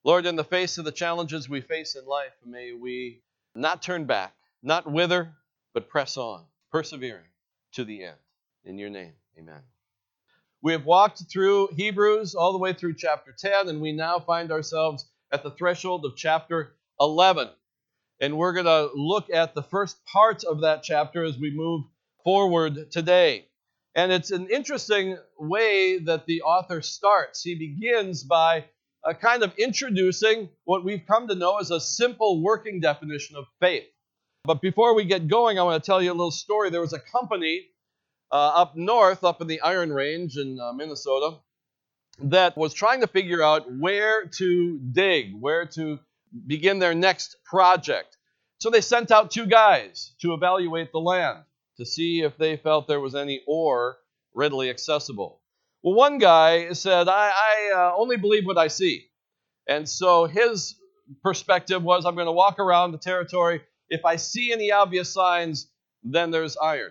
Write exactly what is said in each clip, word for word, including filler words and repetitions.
Lord, in the face of the challenges we face in life, may we not turn back, not wither, but press on, persevering to the end. In your name, amen. We have walked through Hebrews all the way through chapter ten, and we now find ourselves at the threshold of chapter eleven. And we're going to look at the first part of that chapter as we move forward today. And it's an interesting way that the author starts. He begins by uh, kind of introducing what we've come to know as a simple working definition of faith. But before we get going, I want to tell you a little story. There was a company uh, up north, up in the Iron Range in uh, Minnesota, that was trying to figure out where to dig, where to begin their next project. So they sent out two guys to evaluate the land to see if they felt there was any ore readily accessible. Well, one guy said, I, I uh, only believe what I see. And so his perspective was, I'm going to walk around the territory. If I see any obvious signs, then there's iron.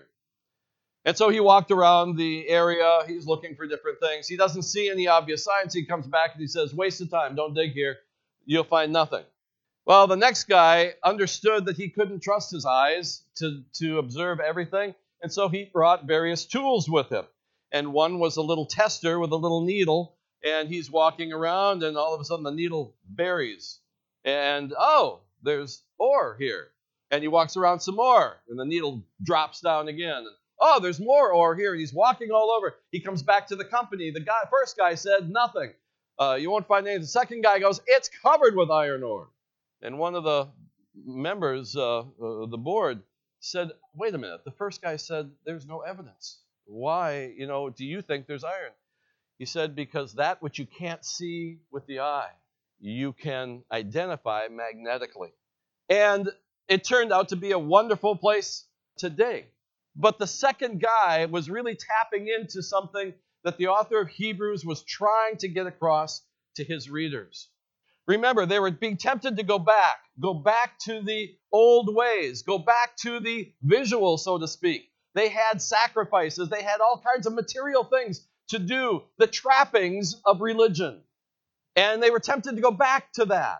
And so he walked around the area. He's looking for different things. He doesn't see any obvious signs. He comes back and he says, waste of time. Don't dig here. You'll find nothing. Well, the next guy understood that he couldn't trust his eyes to, to observe everything, and so he brought various tools with him. And one was a little tester with a little needle, and he's walking around, and all of a sudden the needle buries. And, oh, there's ore here. And he walks around some more, and the needle drops down again. And, oh, there's more ore here, and he's walking all over. He comes back to the company. The guy, first guy said, nothing. Uh, you won't find anything. The second guy goes, it's covered with iron ore. And one of the members uh, of the board said, wait a minute, the first guy said there's no evidence. Why, you know, do you think there's iron? He said, because that which you can't see with the eye, you can identify magnetically. And it turned out to be a wonderful place to dig. But the second guy was really tapping into something that the author of Hebrews was trying to get across to his readers. Remember, they were being tempted to go back, go back to the old ways, go back to the visual, so to speak. They had sacrifices, they had all kinds of material things to do, the trappings of religion. And they were tempted to go back to that,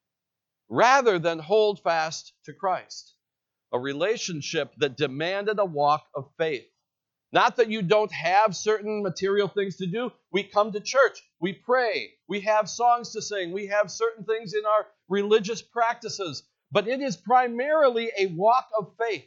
rather than hold fast to Christ, a relationship that demanded a walk of faith. Not that you don't have certain material things to do. We come to church. We pray. We have songs to sing. We have certain things in our religious practices. But it is primarily a walk of faith.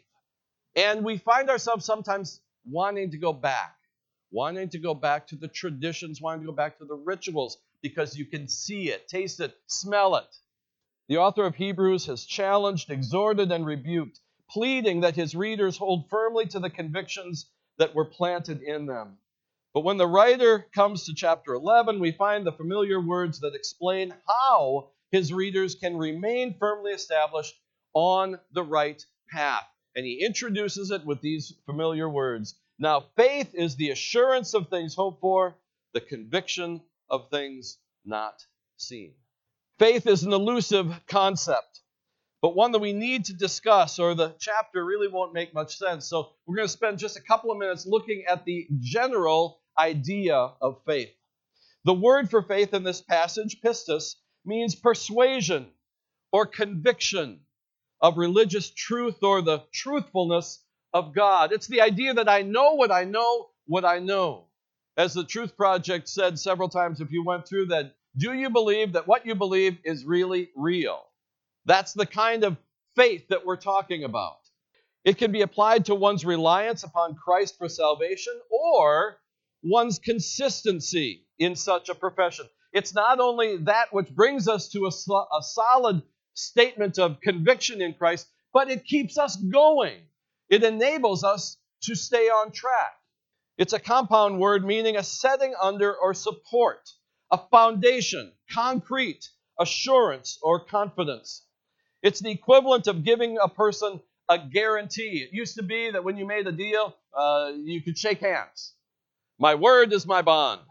And we find ourselves sometimes wanting to go back. Wanting to go back to the traditions. Wanting to go back to the rituals. Because you can see it, taste it, smell it. The author of Hebrews has challenged, exhorted, and rebuked, pleading that his readers hold firmly to the convictions that were planted in them. But when the writer comes to chapter eleven, we find the familiar words that explain how his readers can remain firmly established on the right path. And he introduces it with these familiar words. Now, faith is the assurance of things hoped for, the conviction of things not seen. Faith is an elusive concept, but one that we need to discuss, or the chapter really won't make much sense. So we're going to spend just a couple of minutes looking at the general idea of faith. The word for faith in this passage, pistis, means persuasion or conviction of religious truth or the truthfulness of God. It's the idea that I know what I know, what I know. As the Truth Project said several times, if you went through that, do you believe that what you believe is really real? That's the kind of faith that we're talking about. It can be applied to one's reliance upon Christ for salvation or one's consistency in such a profession. It's not only that which brings us to a, so- a solid statement of conviction in Christ, but it keeps us going. It enables us to stay on track. It's a compound word meaning a setting under or support, a foundation, concrete, assurance, or confidence. It's the equivalent of giving a person a guarantee. It used to be that when you made a deal, uh, you could shake hands. My word is my bond.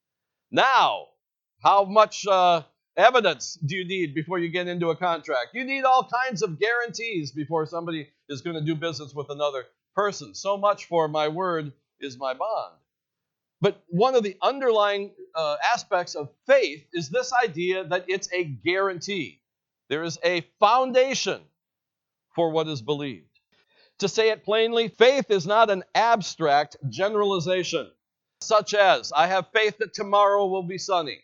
Now, how much uh, evidence do you need before you get into a contract? You need all kinds of guarantees before somebody is going to do business with another person. So much for my word is my bond. But one of the underlying uh, aspects of faith is this idea that it's a guarantee. There is a foundation for what is believed. To say it plainly, faith is not an abstract generalization, such as, I have faith that tomorrow will be sunny.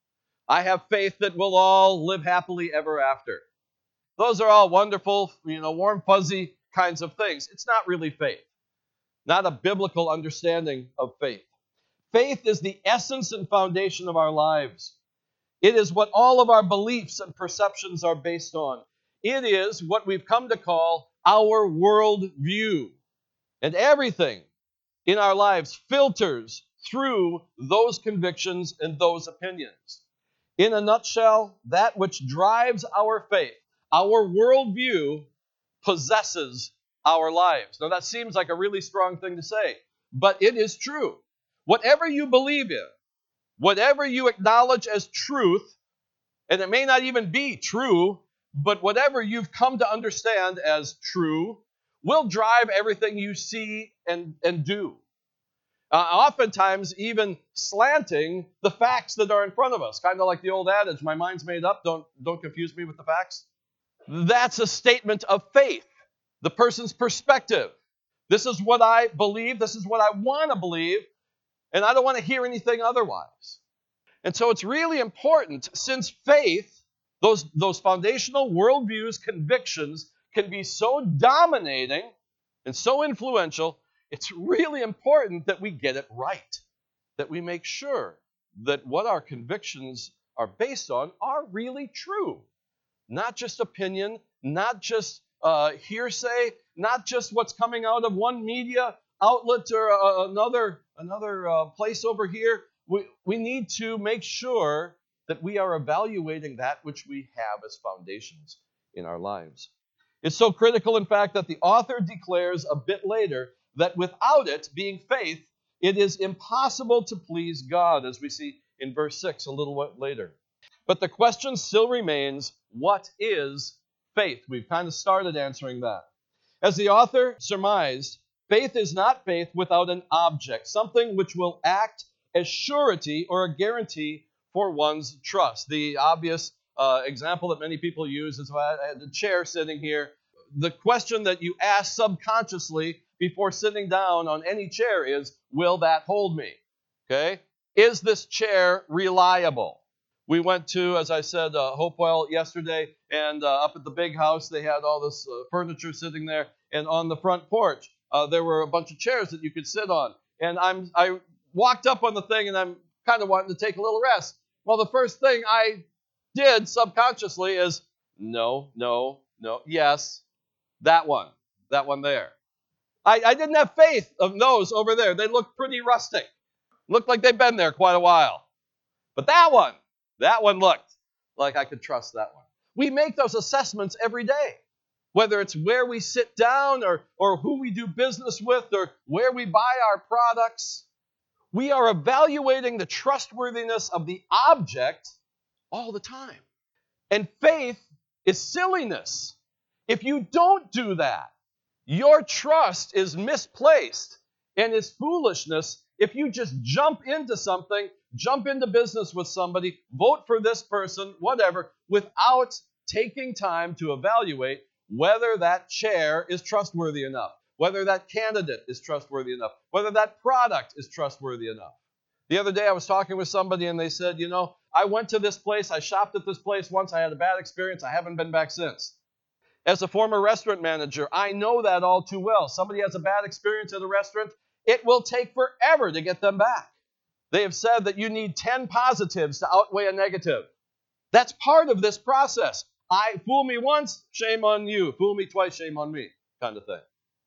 I have faith that we'll all live happily ever after. Those are all wonderful, you know, warm, fuzzy kinds of things. It's not really faith. Not a biblical understanding of faith. Faith is the essence and foundation of our lives. It is what all of our beliefs and perceptions are based on. It is what we've come to call our world view. And everything in our lives filters through those convictions and those opinions. In a nutshell, that which drives our faith, our worldview, possesses our lives. Now that seems like a really strong thing to say, but it is true. Whatever you believe in, whatever you acknowledge as truth, and it may not even be true, but whatever you've come to understand as true will drive everything you see and, and do. Uh, oftentimes, even slanting the facts that are in front of us. Kind of like the old adage, my mind's made up, don't, don't confuse me with the facts. That's a statement of faith, the person's perspective. This is what I believe, this is what I want to believe, and I don't want to hear anything otherwise. And so it's really important, since faith, those, those foundational worldviews, convictions, can be so dominating and so influential, it's really important that we get it right, that we make sure that what our convictions are based on are really true. Not just opinion, not just uh, hearsay, not just what's coming out of one media outlet or uh, another, another uh, place over here. We, we need to make sure that we are evaluating that which we have as foundations in our lives. It's so critical, in fact, that the author declares a bit later that without it, being faith, it is impossible to please God, as we see in verse six a little bit later. But the question still remains, what is faith? We've kind of started answering that. As the author surmised, faith is not faith without an object, something which will act as surety or a guarantee for one's trust. The obvious uh, example that many people use is I had a chair sitting here. The question that you ask subconsciously before sitting down on any chair is, will that hold me? Okay? Is this chair reliable? We went to, as I said, uh, Hopewell yesterday, and uh, up at the big house, they had all this uh, furniture sitting there, and on the front porch, uh, there were a bunch of chairs that you could sit on. And I'm I walked up on the thing, and I'm kind of wanting to take a little rest. Well, the first thing I did subconsciously is, no, no, no, yes, that one, that one there. I, I didn't have faith of those over there. They looked pretty rustic. Looked like they've been there quite a while. But that one, that one looked like I could trust that one. We make those assessments every day, whether it's where we sit down or, or who we do business with or where we buy our products. We are evaluating the trustworthiness of the object all the time. And faith is silliness. If you don't do that, your trust is misplaced and is foolishness if you just jump into something, jump into business with somebody, vote for this person, whatever, without taking time to evaluate whether that chair is trustworthy enough, whether that candidate is trustworthy enough, whether that product is trustworthy enough. The other day I was talking with somebody and they said, you know, I went to this place, I shopped at this place once, I had a bad experience, I haven't been back since. As a former restaurant manager, I know that all too well. Somebody has a bad experience at a restaurant, it will take forever to get them back. They have said that you need ten positives to outweigh a negative. That's part of this process. I fool me once, shame on you. Fool me twice, shame on me, kind of thing.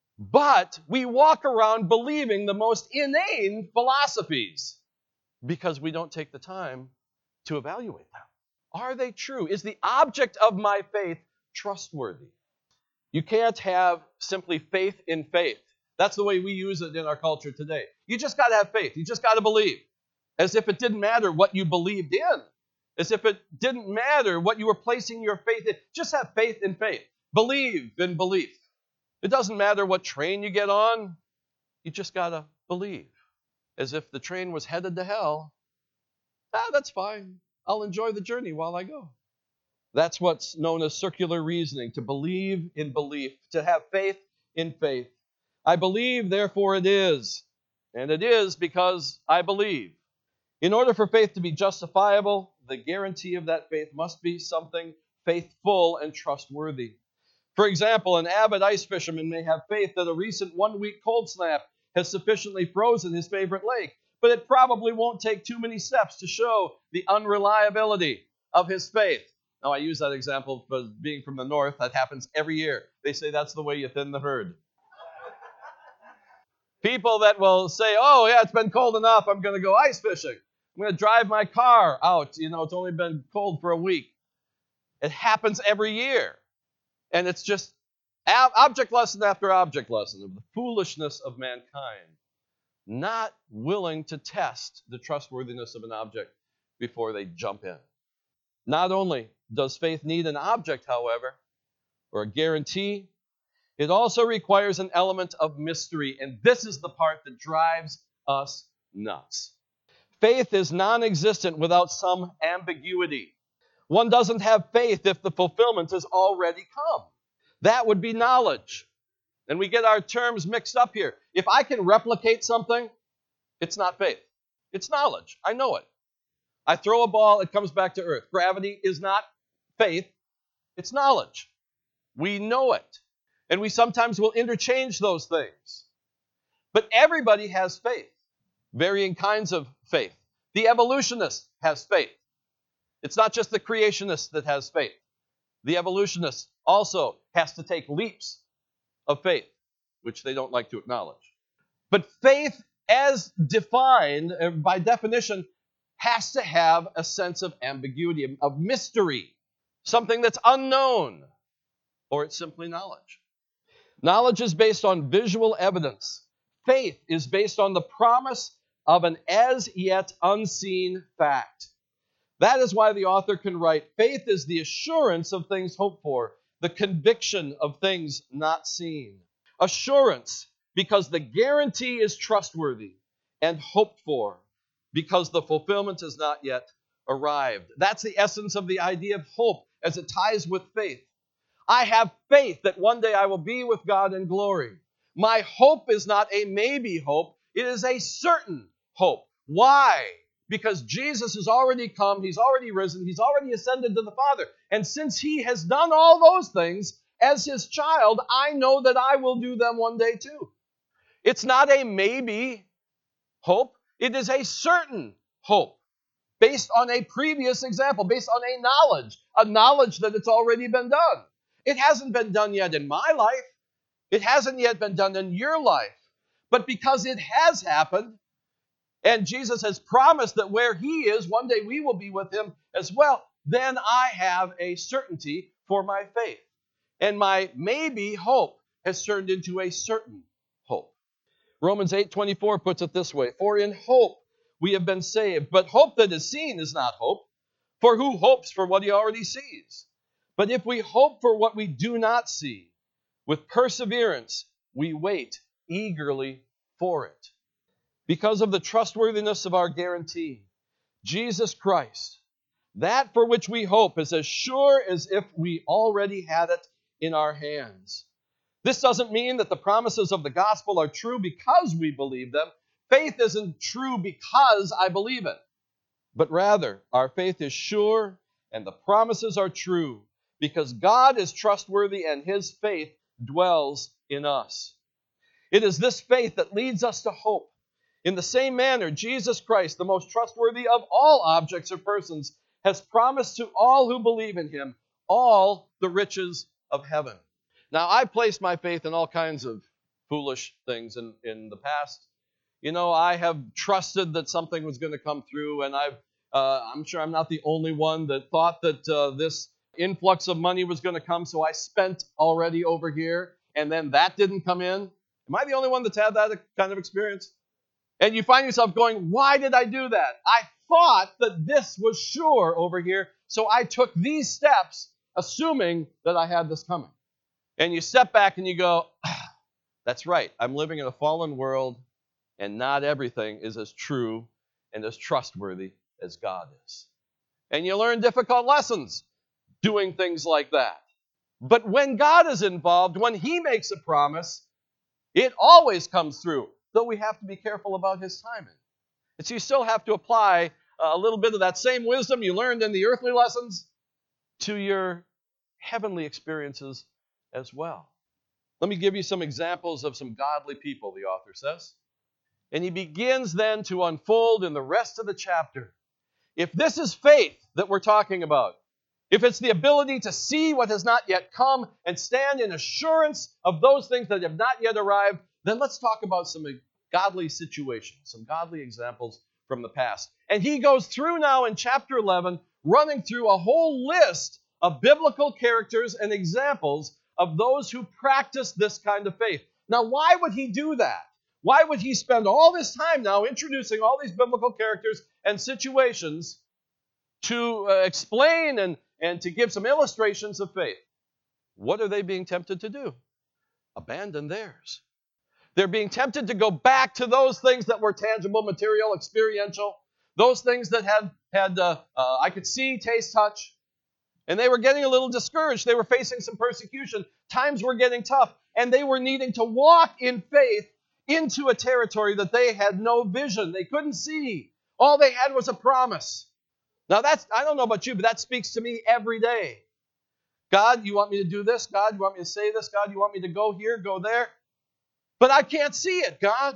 But we walk around believing the most inane philosophies because we don't take the time to evaluate them. Are they true? Is the object of my faith trustworthy? You can't have simply faith in faith. That's the way we use it in our culture today. You just got to have faith. You just got to believe. As if it didn't matter what you believed in. As if it didn't matter what you were placing your faith in. Just have faith in faith. Believe in belief. It doesn't matter what train you get on. You just got to believe. as if the train was headed to hell, ah, that's fine. I'll enjoy the journey while I go. That's what's known as circular reasoning, to believe in belief, to have faith in faith. I believe, therefore it is. And it is because I believe. In order for faith to be justifiable, the guarantee of that faith must be something faithful and trustworthy. For example, an avid ice fisherman may have faith that a recent one-week cold snap has sufficiently frozen his favorite lake, but it probably won't take too many steps to show the unreliability of his faith. Now, I use that example, but being from the north, that happens every year. They say that's the way you thin the herd. People that will say, oh, yeah, it's been cold enough, I'm going to go ice fishing. I'm going to drive my car out. You know, it's only been cold for a week. It happens every year. And it's just object lesson after object lesson of the foolishness of mankind, not willing to test the trustworthiness of an object before they jump in. Not only does faith need an object, however, or a guarantee, it also requires an element of mystery, and this is the part that drives us nuts. Faith is non-existent without some ambiguity. One doesn't have faith if the fulfillment has already come. That would be knowledge. And we get our terms mixed up here. If I can replicate something, it's not faith. It's knowledge. I know it. I throw a ball, it comes back to earth. Gravity is not faith, it's knowledge. We know it. And we sometimes will interchange those things. But everybody has faith, varying kinds of faith. The evolutionist has faith. It's not just the creationist that has faith. The evolutionist also has to take leaps of faith, which they don't like to acknowledge. But faith, as defined by definition, has to have a sense of ambiguity, of mystery, something that's unknown, or it's simply knowledge. Knowledge is based on visual evidence. Faith is based on the promise of an as yet unseen fact. That is why the author can write, faith is the assurance of things hoped for, the conviction of things not seen. Assurance, because the guarantee is trustworthy, and hoped for, because the fulfillment has not yet arrived. That's the essence of the idea of hope as it ties with faith. I have faith that one day I will be with God in glory. My hope is not a maybe hope, it is a certain hope. Why? Because Jesus has already come, He's already risen, He's already ascended to the Father. And since He has done all those things, as His child, I know that I will do them one day too. It's not a maybe hope, it is a certain hope, based on a previous example, based on a knowledge, a knowledge that it's already been done. It hasn't been done yet in my life. It hasn't yet been done in your life. But because it has happened, and Jesus has promised that where He is, one day we will be with Him as well, then I have a certainty for my faith. And my maybe hope has turned into a certain hope. Romans eight twenty-four puts it this way, for in hope we have been saved, but hope that is seen is not hope. For who hopes for what he already sees? But if we hope for what we do not see, with perseverance we wait eagerly for it. Because of the trustworthiness of our guarantee, Jesus Christ, that for which we hope is as sure as if we already had it in our hands. This doesn't mean that the promises of the gospel are true because we believe them. Faith isn't true because I believe it. But rather, our faith is sure and the promises are true because God is trustworthy and His faith dwells in us. It is this faith that leads us to hope. In the same manner, Jesus Christ, the most trustworthy of all objects or persons, has promised to all who believe in Him all the riches of heaven. Now, I've placed my faith in all kinds of foolish things in, in the past. You know, I have trusted that something was going to come through, and I've, uh, I'm sure I'm not the only one that thought that uh, this influx of money was going to come, so I spent already over here, and then that didn't come in. Am I the only one that's had that kind of experience? And you find yourself going, why did I do that? I thought that this was sure over here, so I took these steps, assuming that I had this coming. And you step back and you go, ah, that's right, I'm living in a fallen world. And not everything is as true and as trustworthy as God is. And you learn difficult lessons doing things like that. But when God is involved, when He makes a promise, it always comes through, though we have to be careful about His timing. And so you still have to apply a little bit of that same wisdom you learned in the earthly lessons to your heavenly experiences as well. Let me give you some examples of some godly people, the author says. And he begins then to unfold in the rest of the chapter. If this is faith that we're talking about, if it's the ability to see what has not yet come and stand in assurance of those things that have not yet arrived, then let's talk about some godly situations, some godly examples from the past. And he goes through now in chapter eleven, running through a whole list of biblical characters and examples of those who practiced this kind of faith. Now, why would he do that? Why would he spend all this time now introducing all these biblical characters and situations to uh, explain and, and to give some illustrations of faith? What are they being tempted to do? Abandon theirs. They're being tempted to go back to those things that were tangible, material, experiential, those things that had, had uh, uh, I could see, taste, touch. And they were getting a little discouraged. They were facing some persecution. Times were getting tough. And they were needing to walk in faith into a territory that they had no vision. They couldn't see. All they had was a promise. Now, that's, I don't know about you, but that speaks to me every day. God, you want me to do this? God, you want me to say this? God, you want me to go here, go there? But I can't see it, God.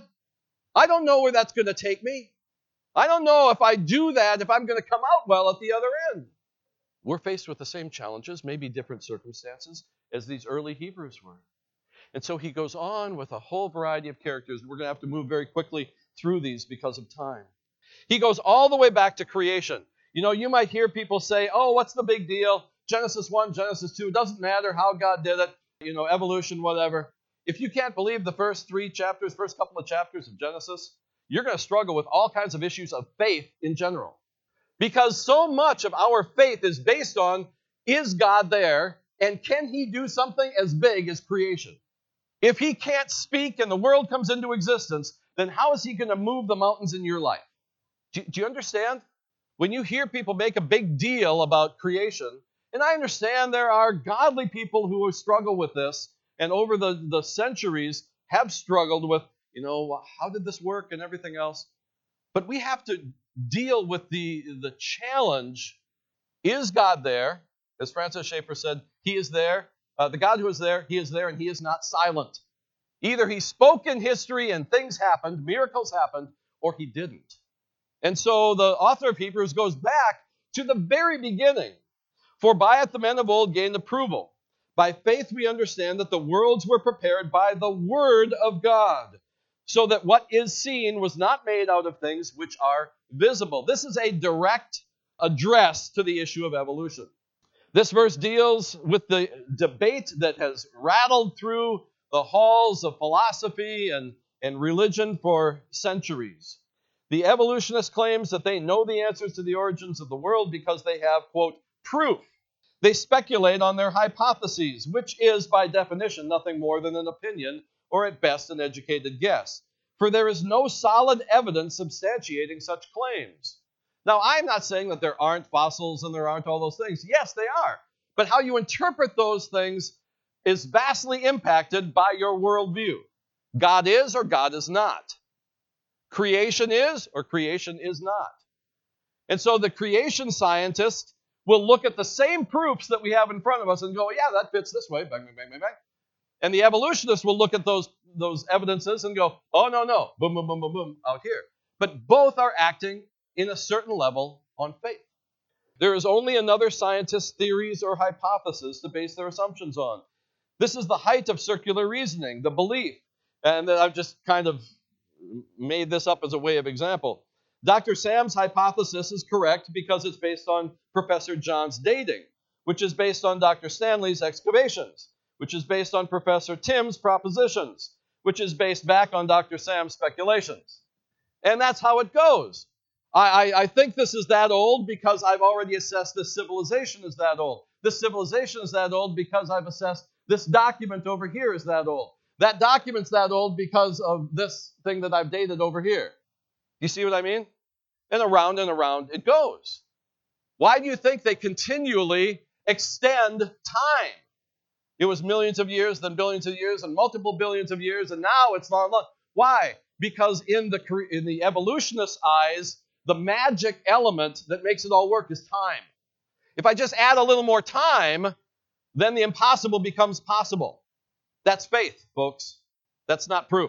I don't know where that's going to take me. I don't know if I do that, if I'm going to come out well at the other end. We're faced with the same challenges, maybe different circumstances, as these early Hebrews were. And so he goes on with a whole variety of characters. We're going to have to move very quickly through these because of time. He goes all the way back to creation. You know, you might hear people say, oh, what's the big deal? Genesis one, Genesis two, it doesn't matter how God did it, you know, evolution, whatever. If you can't believe the first three chapters, first couple of chapters of Genesis, you're going to struggle with all kinds of issues of faith in general. Because so much of our faith is based on, is God there, and can He do something as big as creation? If He can't speak and the world comes into existence, then how is He going to move the mountains in your life? Do, do you understand? When you hear people make a big deal about creation, and I understand there are godly people who struggle with this, and over the, the centuries have struggled with, you know, how did this work and everything else. But we have to deal with the, the challenge. Is God there? As Francis Schaeffer said, He is there. Uh, the God who is there, He is there, and He is not silent. Either He spoke in history and things happened, miracles happened, or He didn't. And so the author of Hebrews goes back to the very beginning. For by it the men of old gained approval. By faith we understand that the worlds were prepared by the word of God, so that what is seen was not made out of things which are visible. This is a direct address to the issue of evolution. This verse deals with the debate that has rattled through the halls of philosophy and, and religion for centuries. The evolutionist claims that they know the answers to the origins of the world because they have, quote, proof. They speculate on their hypotheses, which is, by definition, nothing more than an opinion, or at best an educated guess. For there is no solid evidence substantiating such claims. Now, I'm not saying that there aren't fossils and there aren't all those things. Yes, they are. But how you interpret those things is vastly impacted by your worldview. God is or God is not. Creation is or creation is not. And so the creation scientist will look at the same proofs that we have in front of us and go, yeah, that fits this way, bang, bang, bang, bang, bang. And the evolutionist will look at those, those evidences and go, oh, no, no, boom, boom, boom, boom, boom, out here. But both are acting in a certain level on faith. There is only another scientist's theories or hypothesis to base their assumptions on. This is the height of circular reasoning, the belief. And then I've just kind of made this up as a way of example. Doctor Sam's hypothesis is correct because it's based on Professor John's dating, which is based on Doctor Stanley's excavations, which is based on Professor Tim's propositions, which is based back on Doctor Sam's speculations. And that's how it goes. I, I, I think this is that old because I've already assessed this civilization is that old. This civilization is that old because I've assessed this document over here is that old. That document's that old because of this thing that I've dated over here. You see what I mean? And around and around it goes. Why do you think they continually extend time? It was millions of years, then billions of years, and multiple billions of years, and now it's long, long. Why? Because in the in the evolutionist eyes, the magic element that makes it all work is time. If I just add a little more time, then the impossible becomes possible. That's faith, folks. That's not proof.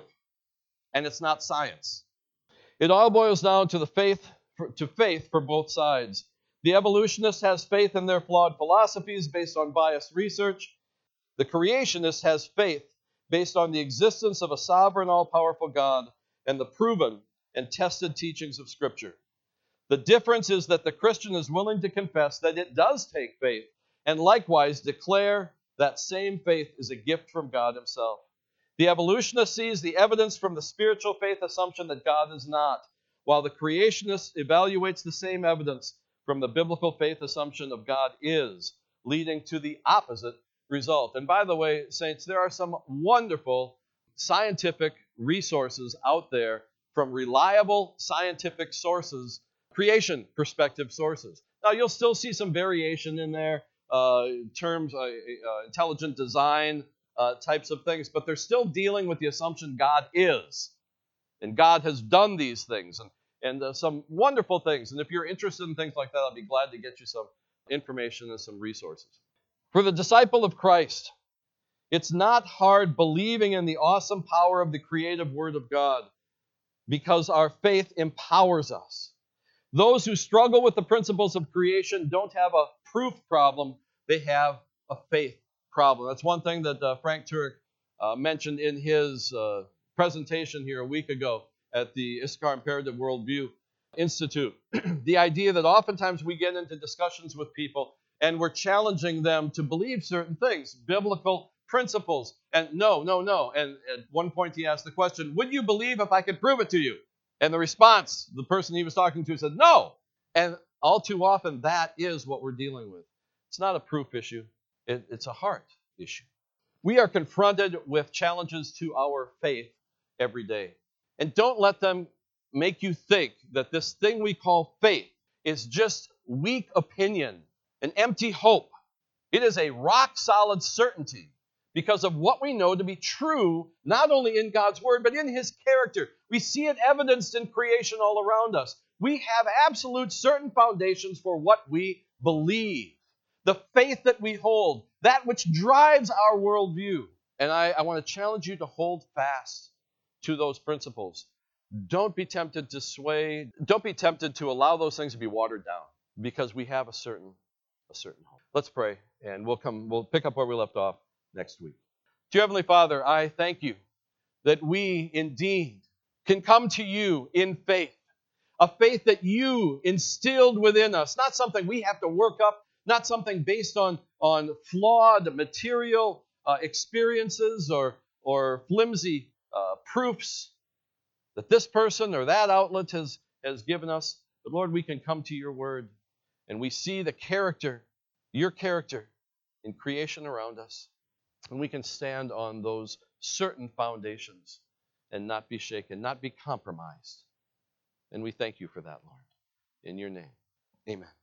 And it's not science. It all boils down to the faith to faith for both sides. The evolutionist has faith in their flawed philosophies based on biased research. The creationist has faith based on the existence of a sovereign, all-powerful God and the proven and tested teachings of Scripture. The difference is that the Christian is willing to confess that it does take faith and likewise declare that same faith is a gift from God himself. The evolutionist sees the evidence from the spiritual faith assumption that God is not, while the creationist evaluates the same evidence from the biblical faith assumption of God is, leading to the opposite result. And by the way, saints, there are some wonderful scientific resources out there from reliable scientific sources, creation perspective sources. Now, you'll still see some variation in there, uh, terms, uh, uh, intelligent design uh, types of things, but they're still dealing with the assumption God is. And God has done these things, and, and uh, some wonderful things. And if you're interested in things like that, I'll be glad to get you some information and some resources. For the disciple of Christ, it's not hard believing in the awesome power of the creative Word of God because our faith empowers us. Those who struggle with the principles of creation don't have a proof problem, they have a faith problem. That's one thing that uh, Frank Turek uh, mentioned in his uh, presentation here a week ago at the Issachar Imperative Worldview Institute. The idea that oftentimes we get into discussions with people and we're challenging them to believe certain things, biblical principles. And no, no, no. And at one point he asked the question, would you believe if I could prove it to you? And the response, the person he was talking to said, no. And all too often, that is what we're dealing with. It's not a proof issue. It, it's a heart issue. We are confronted with challenges to our faith every day. And don't let them make you think that this thing we call faith is just weak opinion, an empty hope. It is a rock-solid certainty because of what we know to be true, not only in God's Word, but in His character. We see it evidenced in creation all around us. We have absolute certain foundations for what we believe, the faith that we hold, that which drives our worldview. And I, I want to challenge you to hold fast to those principles. Don't be tempted to sway. Don't be tempted to allow those things to be watered down because we have a certain, a certain hope. Let's pray, and we'll come. We'll pick up where we left off next week. Dear Heavenly Father, I thank you that we indeed can come to you in faith, a faith that you instilled within us, not something we have to work up, not something based on, on flawed material uh, experiences or, or flimsy uh, proofs that this person or that outlet has, has given us. But Lord, we can come to your word and we see the character, your character in creation around us. And we can stand on those certain foundations and not be shaken, not be compromised. And we thank you for that, Lord. In your name, amen.